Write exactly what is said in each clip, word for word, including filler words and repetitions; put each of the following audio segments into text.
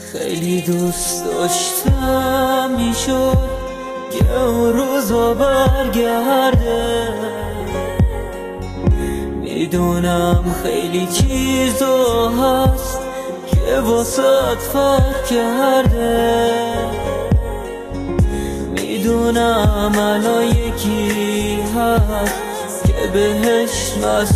خیلی دوست داشتم میشد که اون روزا برگرده. میدونم خیلی چیزا هست که واسه فرق کرده. میدونم الان یکی هست که بهش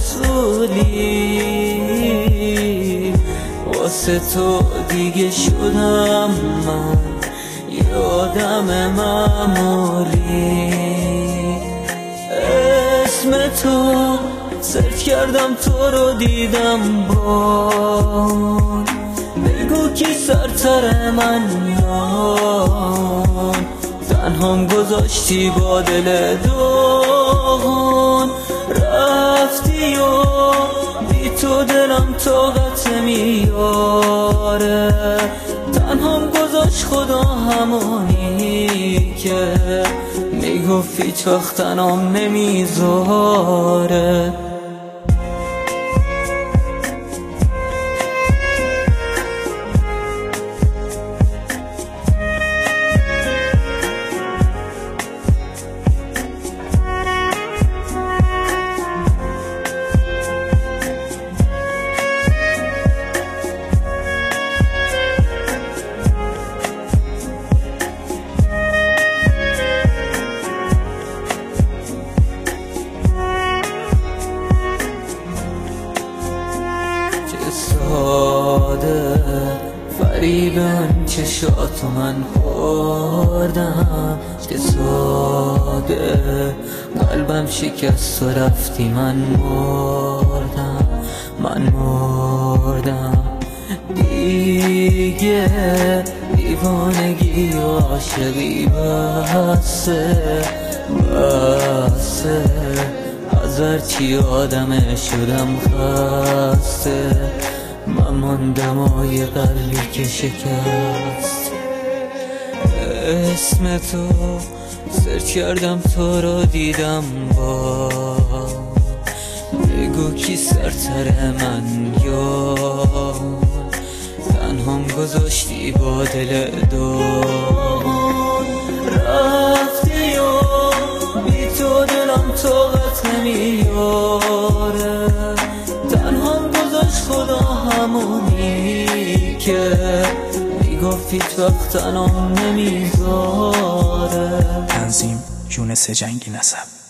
مسئولی. واسه تو دیگه شدم من یه آدم معمولی. اسم تو سرچ کردم تو رو دیدم بان. بگو کی سرتر من نان. تنهام گذاشتی با دل داغون. رفتی و بی تو دلم طاقت میاره. تنهام گذاشت خدا همونی که میگفت هیچ وقت تنهام نمیذاره. ساده فریبن چشاتو من خوردم. چه ساده قلبم شکست و رفتی من مردم. من مردم دیگه. دیوانگی و عاشقی بسه بسه. از هرچی آدمه شدم خسته. من ماندم و یه قلبی که شکست. اسم تو سرچ کردم تو رو دیدم با. بگو کی سرتر من یا. تنهام گذاشتی با دل داغون. رفتی و بی تو دلم طاقت نمیاره. تنهام گذاشت خدا همونی که میگفت هیچ وقت تنهام نمیذاره. تنظیم یونس جنگی نسب.